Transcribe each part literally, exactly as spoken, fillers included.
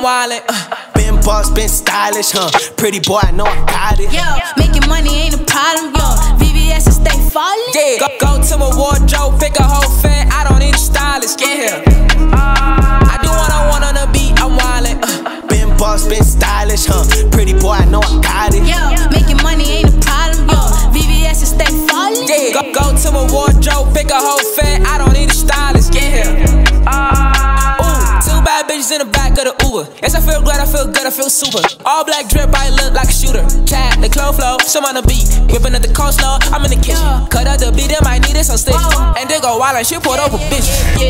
I'm wildin'. Uh. Been boss, been stylish, huh? Pretty boy, I know I got it. Yo, making money ain't a problem, yo. V V S stay falling. Yeah, go, go to my wardrobe, pick a whole fan. I don't need a stylist, get here. I do what I want on the beat, I'm wildin'. Uh. Been boss, been stylish, huh? Pretty boy, I know I got it. Yo, making money ain't a problem, yo. V V S stay falling. Yeah, go, go to my wardrobe, pick a whole fan. I don't need a stylist, get here. Ooh, two bad bitches in the back of the Uber. Yes, I feel great, I feel good, I feel super. All black drip, I look like a shooter. Cat, the clothes flow, some on the beat. Whipping at the coleslaw, I'm in the kitchen. Cut out the beat, they might need it some stitch. And they go wild and shit, pulled over bitch.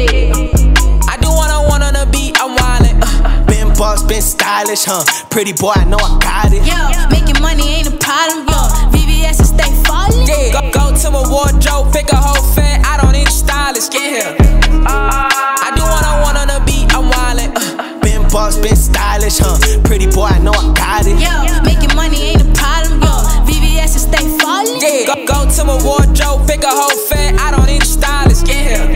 I do what I want on the beat, I'm wildin'. Uh. Been boss, been stylish, huh? Pretty boy, I know I got it. Yo, making money ain't a problem, yo. V V S stay falling. Yeah, go, go to my wardrobe, pick a whole fan. I don't need a stylist, get here. I do what I want on the beat, I'm wildin'. Uh. Been boss, been stylish, huh? Pretty boy, I know I got it. Yo, making money ain't a problem, yo. V V S stay falling. Yeah, go, go to my wardrobe, pick a whole fan. I don't need a stylist, get here.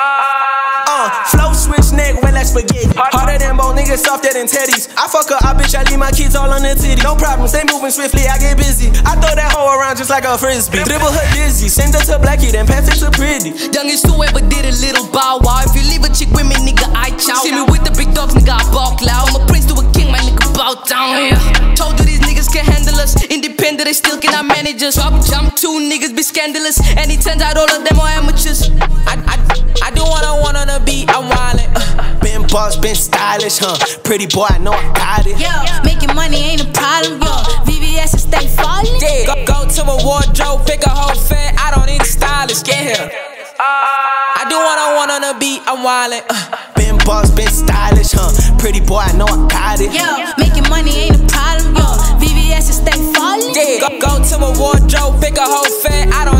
Uh, flow switch neck when like spaghetti. Harder than both niggas, softer than teddies. I fuck her, I bitch, I leave my kids all on the titty. No problem, stay moving swiftly, I get busy. I throw that hoe around just like a frisbee. Dribble her dizzy, send her to Blackie, then pass it to Pretty. Youngest to ever did a little bow wow. If you leave a chick with me, nigga, I chow. See me with the big dogs, nigga, I bark loud. I'm a prince to a king, my nigga, bow down here. Told you these niggas can handle us. Independent, they still cannot manage us. Drop, jump, two niggas be scandalous. And it turns out all of them are amateurs. I, I, I do what I want on the beat, I'm wildin'. Uh. Been boss, been stylish, huh? Pretty boy, I know I got it. Yo, making money ain't a problem, yo. V V S stay falling. Yeah, go, go to my wardrobe, pick a whole fan. I don't need a stylist, get here. I do what I want on the beat, I'm wildin'. Uh. Been boss, been stylish, huh? Pretty boy, I know I got it. Yo, making money ain't a problem, yo. V V S stay falling. Yeah, go, go to my wardrobe, pick a whole fan. I don't